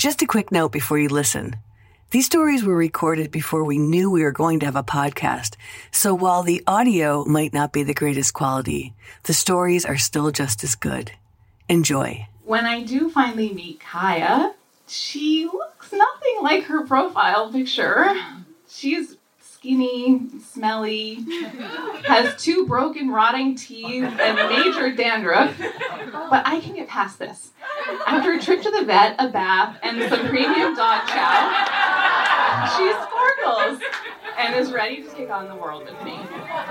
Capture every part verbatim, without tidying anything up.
Just a quick note before you listen. These stories were recorded before we knew we were going to have a podcast, so while the audio might not be the greatest quality, the stories are still just as good. Enjoy. When I do finally meet Kaya, she looks nothing like her profile picture. She's skinny, smelly, has two broken, rotting teeth, and major dandruff. But I can get past this. After a trip to the vet, a bath, and some premium dog chow, she sparkles and is ready to take on the world with me.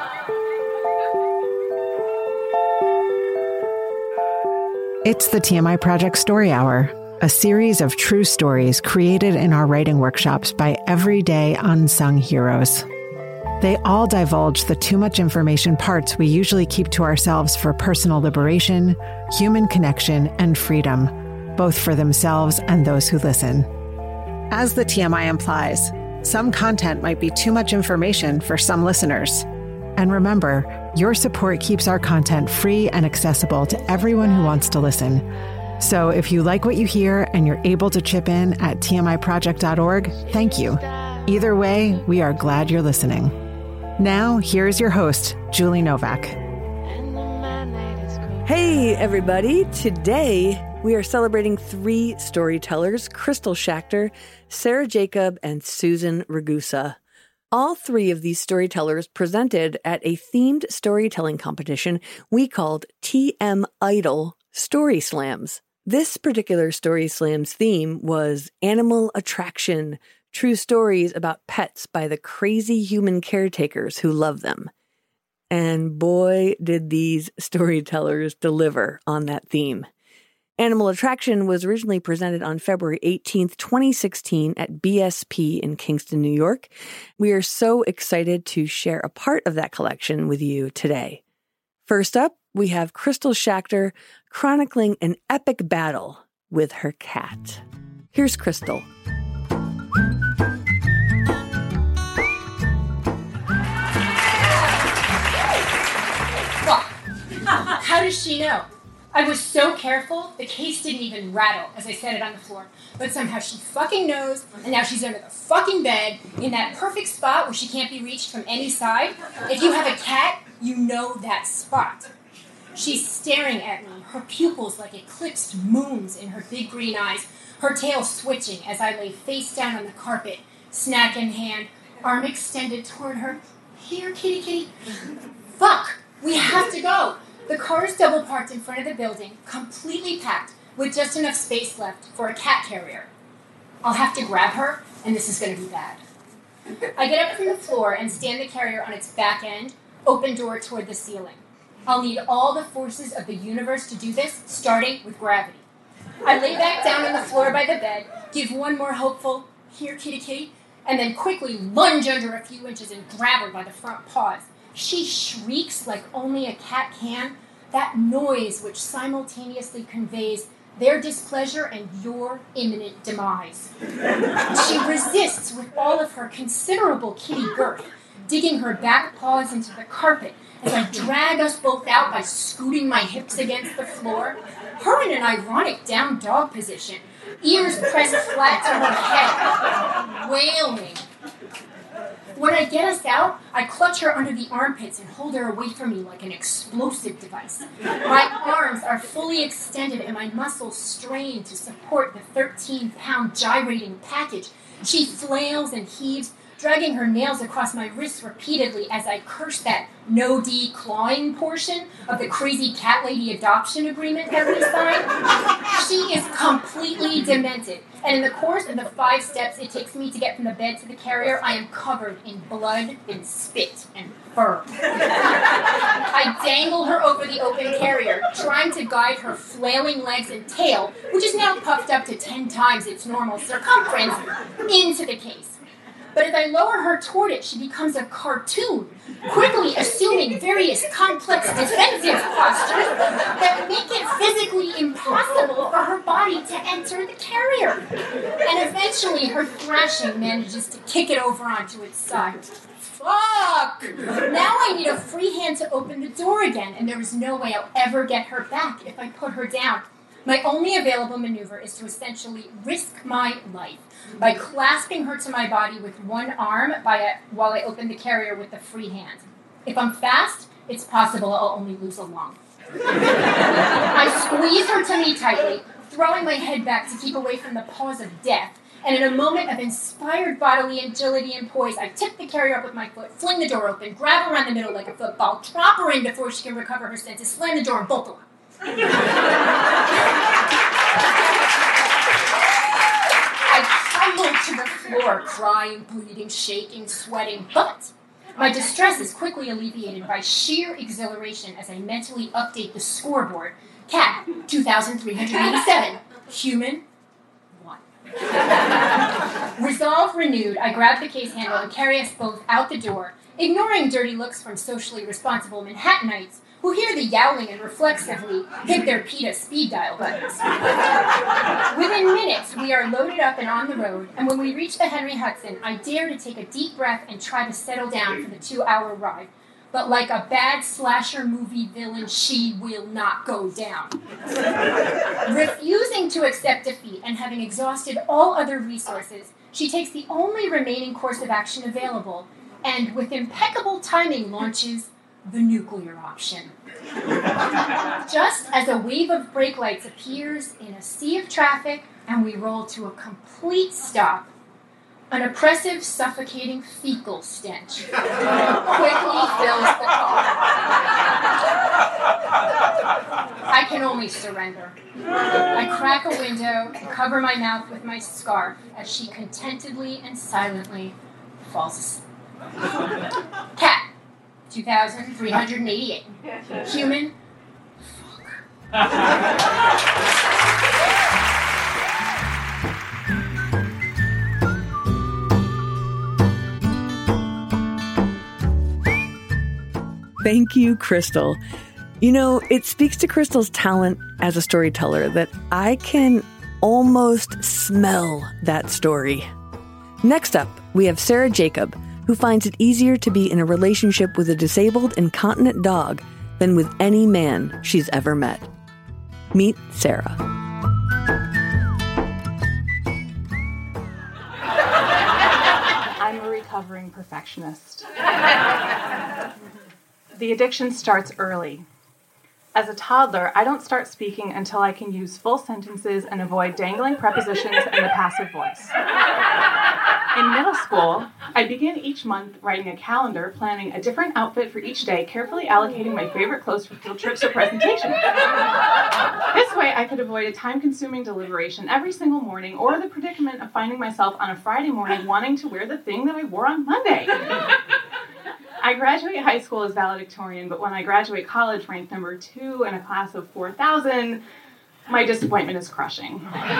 It's the T M I Project Story Hour, a series of true stories created in our writing workshops by everyday unsung heroes. They all divulge the too much information parts we usually keep to ourselves for personal liberation, human connection, and freedom, both for themselves and those who listen. As the T M I implies, some content might be too much information for some listeners. And remember, your support keeps our content free and accessible to everyone who wants to listen. So if you like what you hear and you're able to chip in at T M I project dot org, thank you. Either way, we are glad you're listening. Now, here's your host, Julie Novak. Hey, everybody. Today, we are celebrating three storytellers, Crystal Schachter, Sarah Jacob, and Susan Ragusa. All three of these storytellers presented at a themed storytelling competition we called T M Idol Story Slams. This particular Story Slams theme was animal attraction, true stories about pets by the crazy human caretakers who love them. And boy, did these storytellers deliver on that theme. Animal Attraction was originally presented on February eighteenth, twenty sixteen at B S P in Kingston, New York. We are so excited to share a part of that collection with you today. First up, we have Crystal Schachter chronicling an epic battle with her cat. Here's Crystal. How does she know? I was so careful, the case didn't even rattle as I set it on the floor. But somehow she fucking knows, and now she's under the fucking bed, in that perfect spot where she can't be reached from any side. If you have a cat, you know that spot. She's staring at me, her pupils like eclipsed moons in her big green eyes, her tail switching as I lay face down on the carpet, snack in hand, arm extended toward her. Here, kitty, kitty. Fuck! We have to go! The car is double parked in front of the building, completely packed, with just enough space left for a cat carrier. I'll have to grab her, and this is going to be bad. I get up from the floor and stand the carrier on its back end, open door toward the ceiling. I'll need all the forces of the universe to do this, starting with gravity. I lay back down on the floor by the bed, give one more hopeful, here, kitty, kitty, and then quickly lunge under a few inches and grab her by the front paws. She shrieks like only a cat can, that noise which simultaneously conveys their displeasure and your imminent demise. She resists with all of her considerable kitty girth, digging her back paws into the carpet as I drag us both out by scooting my hips against the floor, her in an ironic down dog position, ears pressed flat to her head, wailing. When I get us out, I clutch her under the armpits and hold her away from me like an explosive device. My arms are fully extended and my muscles strain to support the thirteen-pound gyrating package. She flails and heaves, dragging her nails across my wrists repeatedly as I curse that no-D clawing portion of the crazy cat lady adoption agreement that we signed. She is completely demented, and in the course of the five steps it takes me to get from the bed to the carrier, I am covered in blood and spit and fur. I dangle her over the open carrier, trying to guide her flailing legs and tail, which is now puffed up to ten times its normal circumference, into the case. But as I lower her toward it, she becomes a cartoon, quickly assuming various complex defensive postures that make it physically impossible for her body to enter the carrier. And eventually her thrashing manages to kick it over onto its side. Fuck! Now I need a free hand to open the door again, and there is no way I'll ever get her back if I put her down. My only available maneuver is to essentially risk my life by clasping her to my body with one arm by a, while I open the carrier with the free hand. If I'm fast, it's possible I'll only lose a lung. I squeeze her to me tightly, throwing my head back to keep away from the paws of death, and in a moment of inspired bodily agility and poise, I tip the carrier up with my foot, fling the door open, grab her around the middle like a football, drop her in before she can recover her senses, slam the door, and bolt the lock. I tumble to the floor, crying, bleeding, shaking, sweating, but my distress is quickly alleviated by sheer exhilaration as I mentally update the scoreboard. Cat, two thousand three hundred eighty-seven. Human, one. Resolve renewed, I grab the case handle and carry us both out the door, ignoring dirty looks from socially responsible Manhattanites who hear the yowling and reflexively hit their PETA speed dial buttons. Within minutes, we are loaded up and on the road, and when we reach the Henry Hudson, I dare to take a deep breath and try to settle down for the two-hour ride. But like a bad slasher movie villain, she will not go down. Refusing to accept defeat and having exhausted all other resources, she takes the only remaining course of action available, and with impeccable timing launches the nuclear option. Just as a wave of brake lights appears in a sea of traffic and we roll to a complete stop, an oppressive, suffocating fecal stench quickly fills the car. I can only surrender. I crack a window and cover my mouth with my scarf as she contentedly and silently falls asleep. Cat, two thousand three hundred eighty-eight. Human, fuck. Thank you, Crystal. You know, it speaks to Crystal's talent as a storyteller that I can almost smell that story. Next up, we have Sarah Jacob, who finds it easier to be in a relationship with a disabled, incontinent dog than with any man she's ever met. Meet Sarah. I'm a recovering perfectionist. The addiction starts early. As a toddler, I don't start speaking until I can use full sentences and avoid dangling prepositions and the passive voice. In middle school, I begin each month writing a calendar, planning a different outfit for each day, carefully allocating my favorite clothes for field trips or presentations. This way, I could avoid a time-consuming deliberation every single morning or the predicament of finding myself on a Friday morning wanting to wear the thing that I wore on Monday. I graduate high school as valedictorian, but when I graduate college ranked number two in a class of four thousand, my disappointment is crushing.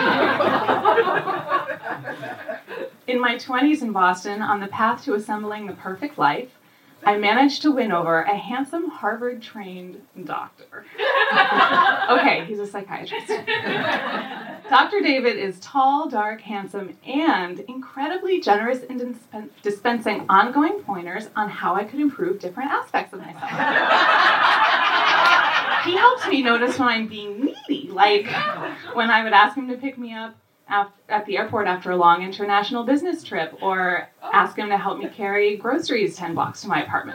In my twenties in Boston, on the path to assembling the perfect life, I managed to win over a handsome Harvard-trained doctor. Okay, he's a psychiatrist. Doctor David is tall, dark, handsome, and incredibly generous in dispen- dispensing ongoing pointers on how I could improve different aspects of myself. He helps me notice when I'm being needy, like when I would ask him to pick me up at the airport after a long international business trip, or ask him to help me carry groceries ten blocks to my apartment.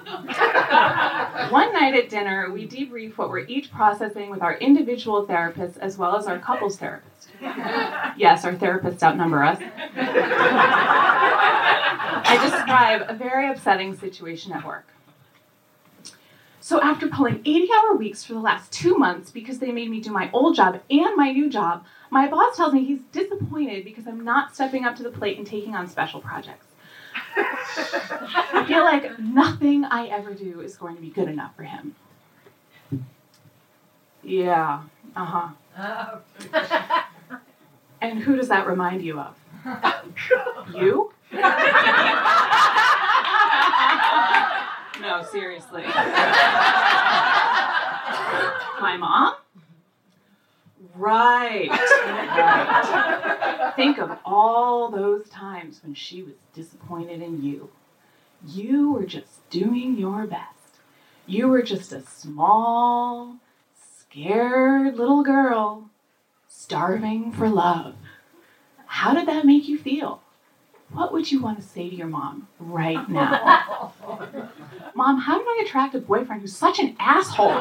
One night at dinner, we debrief what we're each processing with our individual therapists as well as our couples therapist. Yes, our therapists outnumber us. I describe a very upsetting situation at work. So after pulling eighty-hour weeks for the last two months because they made me do my old job and my new job, my boss tells me he's disappointed because I'm not stepping up to the plate and taking on special projects. I feel like nothing I ever do is going to be good enough for him. Yeah, uh-huh. Oh. And who does that remind you of? You? No, seriously. My mom? Right. Right. Think of all those times when she was disappointed in you. You were just doing your best. You were just a small, scared little girl starving for love. How did that make you feel? What would you want to say to your mom right now? Mom, how did I attract a boyfriend who's such an asshole?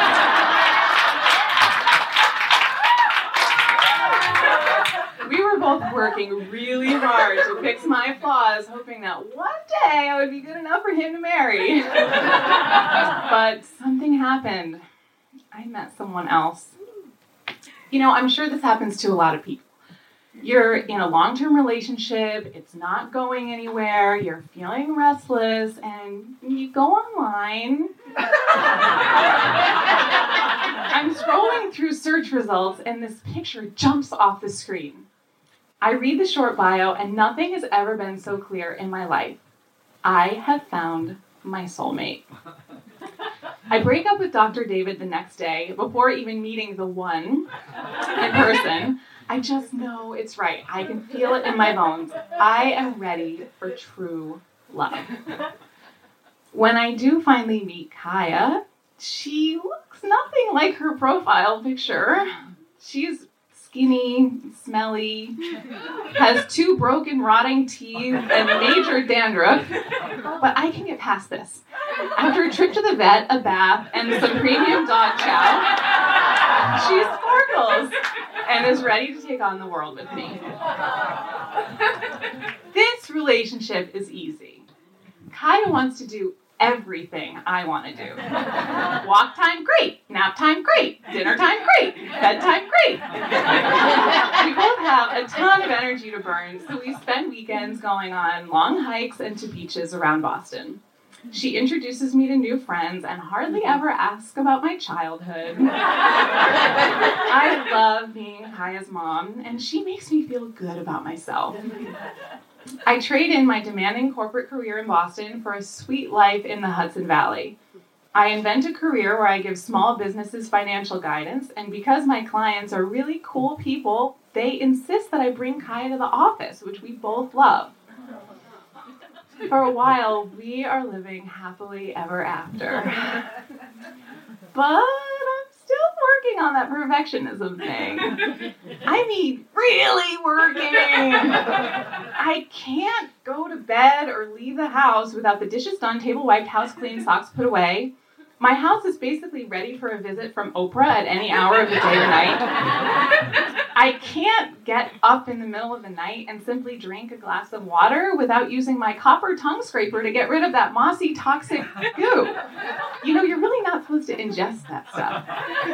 We were both working really hard to fix my flaws, hoping that one day I would be good enough for him to marry. But something happened. I met someone else. You know, I'm sure this happens to a lot of people. You're in a long-term relationship, it's not going anywhere, you're feeling restless, and you go online. I'm scrolling through search results, and this picture jumps off the screen. I read the short bio, and nothing has ever been so clear in my life. I have found my soulmate. I break up with Doctor David the next day, before even meeting the one in person. I just know it's right. I can feel it in my bones. I am ready for true love. When I do finally meet Kaya, she looks nothing like her profile picture. She's skinny, smelly, has two broken, rotting teeth, and major dandruff. But I can get past this. After a trip to the vet, a bath, and some premium dog chow, she sparkles and is ready to take on the world with me. This relationship is easy. Kaya wants to do everything I want to do. Walk time, great. Nap time, great. Dinner time, great. Bedtime, great. We both have a ton of energy to burn, so we spend weekends going on long hikes and to beaches around Boston. She introduces me to new friends and hardly ever asks about my childhood. I love being Kaya's mom, and she makes me feel good about myself. I trade in my demanding corporate career in Boston for a sweet life in the Hudson Valley. I invent a career where I give small businesses financial guidance, and because my clients are really cool people, they insist that I bring Kaya to the office, which we both love. For a while, we are living happily ever after. But I'm still working on that perfectionism thing. I mean, really working. I can't go to bed or leave the house without the dishes done, table wiped, house clean, socks put away. My house is basically ready for a visit from Oprah at any hour of the day or night. I can't get up in the middle of the night and simply drink a glass of water without using my copper tongue scraper to get rid of that mossy, toxic goo. You know, you're really not supposed to ingest that stuff.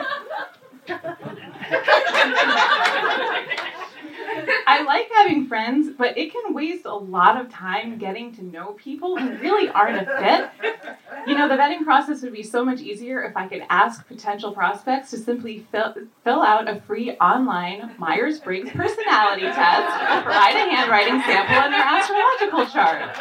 I like having friends, but it can waste a lot of time getting to know people who really aren't a fit. You know, the vetting process would be so much easier if I could ask potential prospects to simply fill, fill out a free online Myers-Briggs personality test, provide a handwriting sample, and their astrological chart.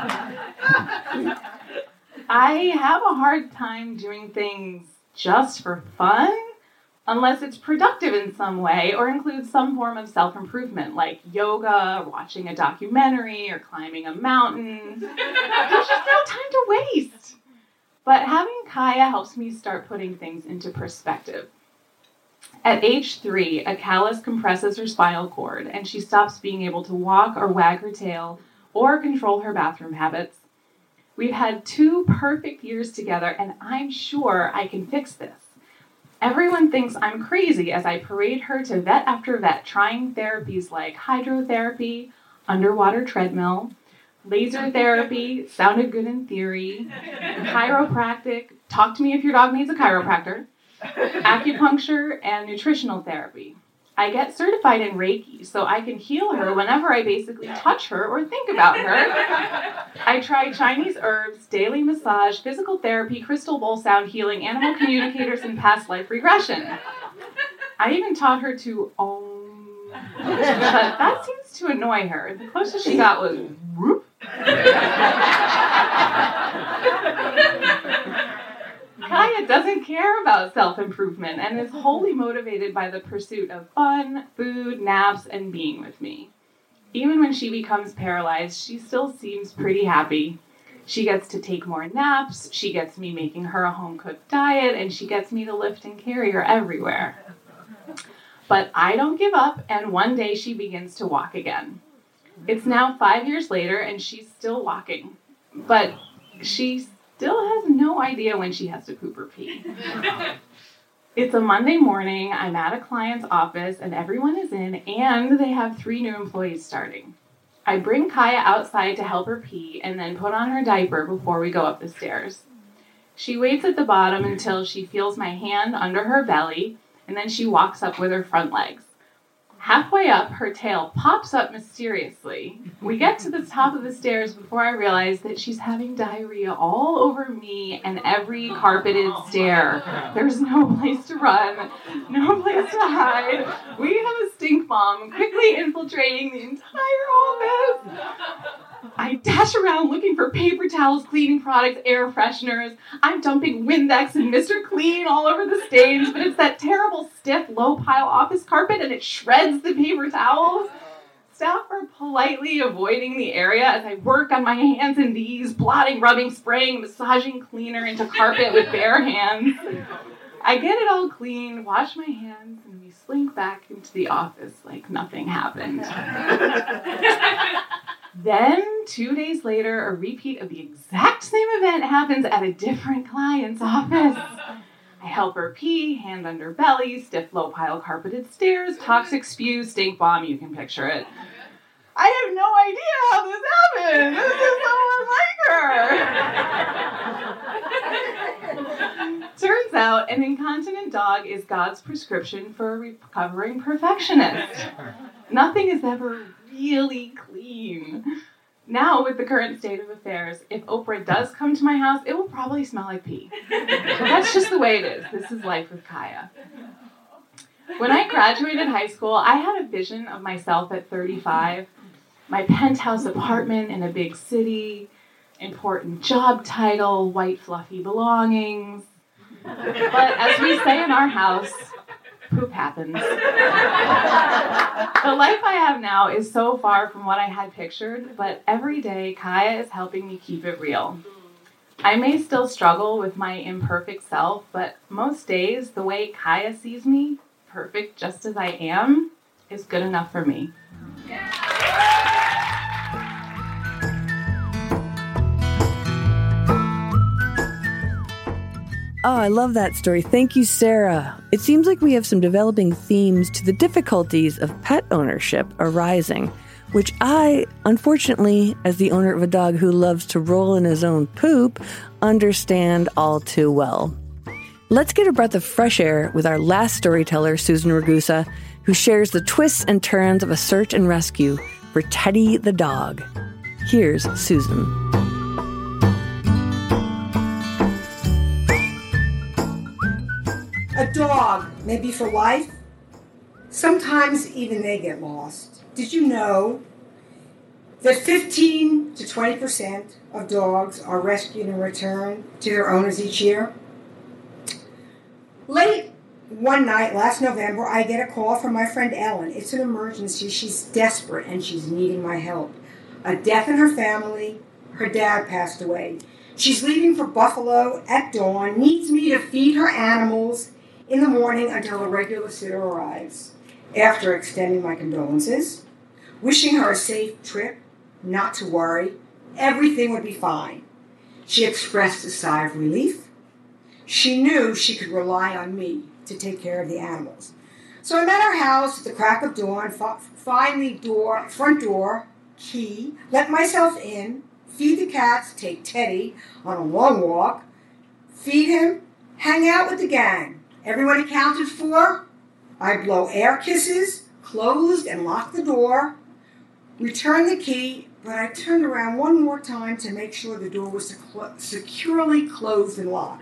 I have a hard time doing things just for fun, unless it's productive in some way or includes some form of self-improvement, like yoga, or watching a documentary, or climbing a mountain. There's just no time to waste. But having Kaya helps me start putting things into perspective. At age three, a callus compresses her spinal cord, and she stops being able to walk or wag her tail or control her bathroom habits. We've had two perfect years together, and I'm sure I can fix this. Everyone thinks I'm crazy as I parade her to vet after vet, trying therapies like hydrotherapy, underwater treadmill, laser therapy, sounded good in theory, chiropractic, talk to me if your dog needs a chiropractor, acupuncture, and nutritional therapy. I get certified in Reiki so I can heal her whenever I basically touch her or think about her. I try Chinese herbs, daily massage, physical therapy, crystal bowl sound healing, animal communicators, and past life regression. I even taught her to Om, but that seems to annoy her. The closest she got was whoop. Kaya doesn't care about self-improvement and is wholly motivated by the pursuit of fun, food, naps, and being with me. Even when she becomes paralyzed, she still seems pretty happy. She gets to take more naps, she gets me making her a home-cooked diet, and she gets me to lift and carry her everywhere. But I don't give up, and one day she begins to walk again. It's now five years later, and she's still walking. But she still has no idea when she has to poop or pee. It's a Monday morning, I'm at a client's office, and everyone is in, and they have three new employees starting. I bring Kaya outside to help her pee, and then put on her diaper before we go up the stairs. She waits at the bottom until she feels my hand under her belly, and then she walks up with her front legs. Halfway up, her tail pops up mysteriously. We get to the top of the stairs before I realize that she's having diarrhea all over me and every carpeted stair. There's no place to run, no place to hide. We have a stink bomb quickly infiltrating the entire office. I dash around looking for paper towels, cleaning products, air fresheners. I'm dumping Windex and Mister Clean all over the stage, but it's that terrible, stiff, low-pile office carpet, and it shreds the paper towels. Staff are politely avoiding the area as I work on my hands and knees, blotting, rubbing, spraying, massaging cleaner into carpet with bare hands. I get it all clean, wash my hands, and we slink back into the office like nothing happened. Then, two days later, a repeat of the exact same event happens at a different client's office. I help her pee, hand under belly, stiff low-pile carpeted stairs, toxic spew, stink bomb, you can picture it. I have no idea how this happened. This is so unlike her. Turns out, an incontinent dog is God's prescription for a recovering perfectionist. Nothing is ever really clean. Now, with the current state of affairs, if Oprah does come to my house, it will probably smell like pee. But that's just the way it is. This is life with Kaya. When I graduated high school, I had a vision of myself at thirty-five. My penthouse apartment in a big city, important job title, white fluffy belongings. But as we say in our house, poop happens. The life I have now is so far from what I had pictured, but every day Kaya is helping me keep it real. I may still struggle with my imperfect self, but most days the way Kaya sees me, perfect just as I am, is good enough for me. Oh, I love that story. Thank you, Sarah. It seems like we have some developing themes to the difficulties of pet ownership arising, which I, unfortunately, as the owner of a dog who loves to roll in his own poop, understand all too well. Let's get a breath of fresh air with our last storyteller, Susan Ragusa, who shares the twists and turns of a search and rescue for Teddy the dog. Here's Susan. A dog, maybe for life. Sometimes even they get lost. Did you know that fifteen to twenty percent of dogs are rescued and returned to their owners each year? Late one night last November, I get a call from my friend Ellen. It's an emergency. She's desperate and she's needing my help. A death in her family. Her dad passed away. She's leaving for Buffalo at dawn, needs me to feed her animals in the morning until a regular sitter arrives. After extending my condolences, wishing her a safe trip, not to worry, everything would be fine. She expressed a sigh of relief. She knew she could rely on me to take care of the animals. So I'm at her house at the crack of dawn, find the door, front door, key, let myself in, feed the cats, take Teddy on a long walk, feed him, hang out with the gang. Everyone accounted for. I blow air kisses, closed and locked the door, returned the key, but I turned around one more time to make sure the door was securely closed and locked.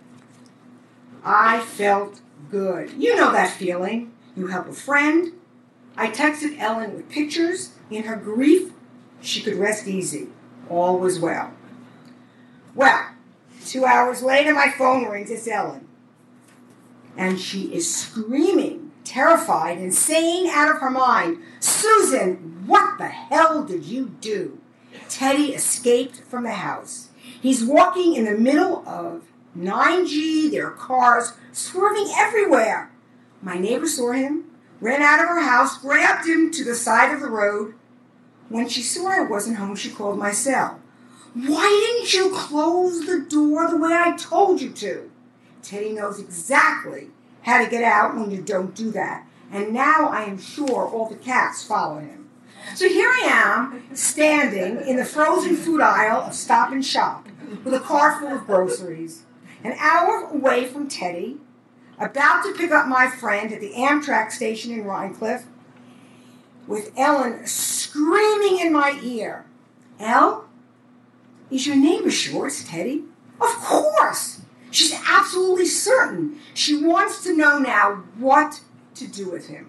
I felt good. You know that feeling. You help a friend. I texted Ellen with pictures. In her grief, she could rest easy. All was well. Well, two hours later, my phone rings. It's Ellen. And she is screaming, terrified, and saying out of her mind, "Susan, what the hell did you do? Teddy escaped from the house. He's walking in the middle of nine G. There are cars swerving everywhere. My neighbor saw him, ran out of her house, grabbed him to the side of the road. When she saw I wasn't home, she called my cell. Why didn't you close the door the way I told you to? Teddy knows exactly how to get out when you don't do that. And now I am sure all the cats follow him. So here I am, standing in the frozen food aisle of Stop and Shop with a car full of groceries, an hour away from Teddy, about to pick up my friend at the Amtrak station in Rhinecliff, with Ellen screaming in my ear, "Elle, is your neighbor Shorts, Teddy?" Of course! She's absolutely certain. She wants to know now what to do with him.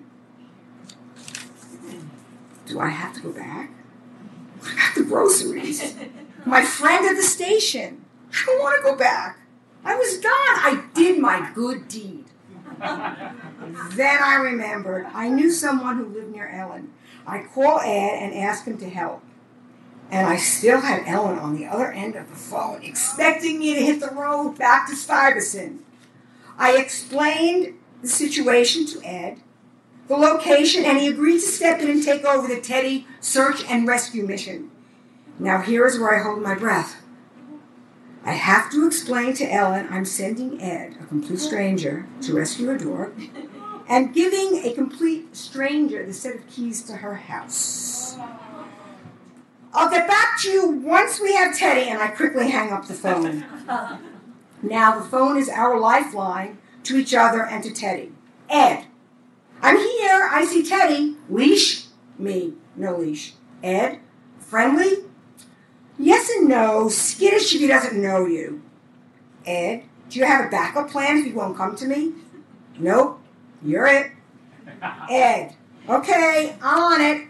Do I have to go back? What about the groceries? My friend at the station. I don't want to go back. I was done. I did my good deed. Then I remembered I knew someone who lived near Ellen. I called Ed and asked him to help. And I still had Ellen on the other end of the phone, expecting me to hit the road back to Stuyvesant. I explained the situation to Ed, the location, and he agreed to step in and take over the Teddy search and rescue mission. Now here's where I hold my breath. I have to explain to Ellen I'm sending Ed, a complete stranger, to rescue her dog, and giving a complete stranger the set of keys to her house. I'll get back to you once we have Teddy, and I quickly hang up the phone. Now the phone is our lifeline to each other and to Teddy. Ed, I'm here. I see Teddy. Leash? Me. No leash. Ed, friendly? Yes and no. Skittish if he doesn't know you. Ed, do you have a backup plan if he won't come to me? Nope. You're it. Ed, okay, I'm on it.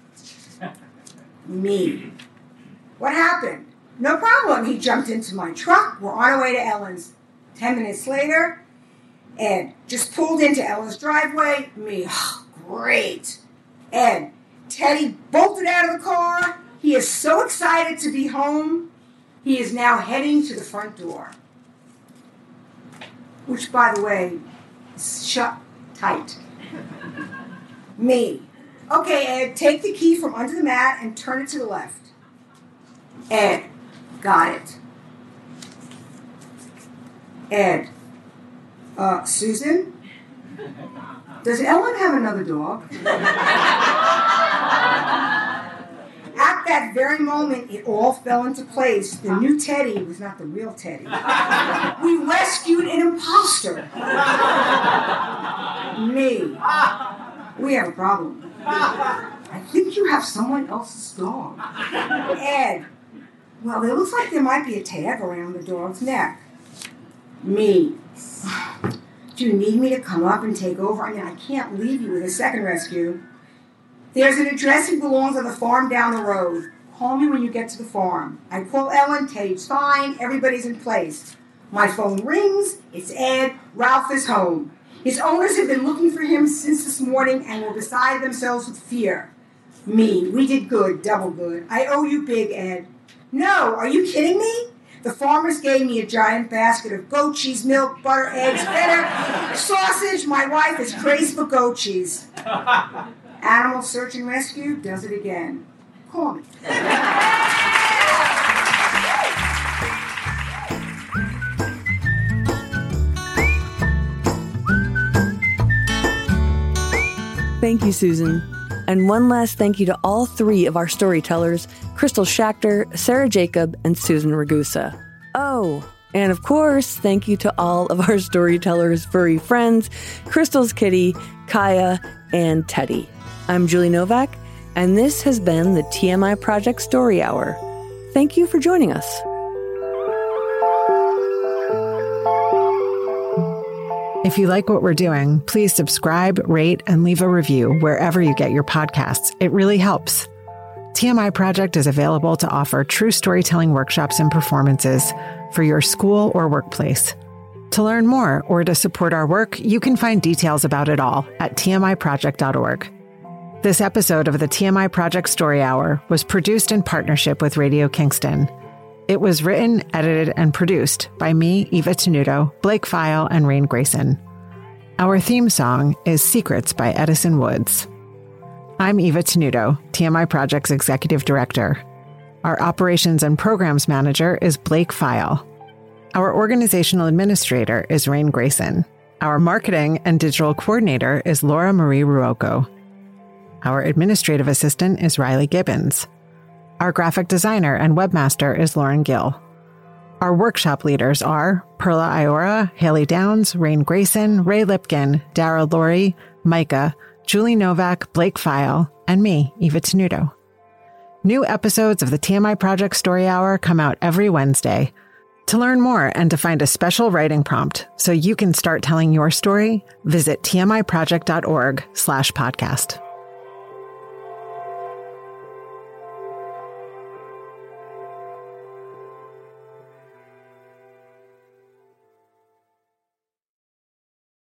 Me. What happened? No problem. He jumped into my truck. We're on our way to Ellen's. Ten minutes later, Ed just pulled into Ellen's driveway. Me. Oh, great. Ed, Teddy bolted out of the car. He is so excited to be home. He is now heading to the front door. Which, by the way, is shut tight. Me. Okay, Ed, take the key from under the mat and turn it to the left. Ed, got it. Ed, uh, Susan? Does Ellen have another dog? At that very moment, it all fell into place. The new Teddy was not the real Teddy. We rescued an imposter. Me. We have a problem. I think you have someone else's dog. Ed. Well, it looks like there might be a tag around the dog's neck. Me. Do you need me to come up and take over? I mean, I can't leave you with a second rescue. There's an address that belongs on the farm down the road. Call me when you get to the farm. I call Ellen, Teddy's fine, everybody's in place. My phone rings, it's Ed, Ralph is home. His owners have been looking for him since this morning and were beside themselves with fear. Me, we did good, double good. I owe you big, Ed. No, are you kidding me? The farmers gave me a giant basket of goat cheese, milk, butter, eggs, feta, sausage. My wife is crazy for goat cheese. Animal Search and Rescue does it again. Call me. Thank you, Susan. And one last thank you to all three of our storytellers, Crystal Schachter, Sarah Jacob, and Susan Ragusa. Oh, and of course, thank you to all of our storytellers' furry friends, Crystal's kitty, Kaya, and Teddy. I'm Julie Novak, and this has been the T M I Project Story Hour. Thank you for joining us. If you like what we're doing, please subscribe, rate, and leave a review wherever you get your podcasts. It really helps. T M I Project is available to offer true storytelling workshops and performances for your school or workplace. To learn more or to support our work, you can find details about it all at T M I project dot org. This episode of the T M I Project Story Hour was produced in partnership with Radio Kingston. It was written, edited, and produced by me, Eva Tenuto, Blake File, and Rain Grayson. Our theme song is Secrets by Edison Woods. I'm Eva Tenuto, T M I Project's Executive Director. Our Operations and Programs Manager is Blake File. Our Organizational Administrator is Rain Grayson. Our Marketing and Digital Coordinator is Laura Marie Ruocco. Our Administrative Assistant is Riley Gibbons. Our Graphic Designer and Webmaster is Lauren Gill. Our workshop leaders are Perla Iora, Haley Downs, Rain Grayson, Ray Lipkin, Dara Laurie, Micah, Julie Novak, Blake File, and me, Eva Tenuto. New episodes of the T M I Project Story Hour come out every Wednesday. To learn more and to find a special writing prompt so you can start telling your story, visit tmiproject.org slash podcast.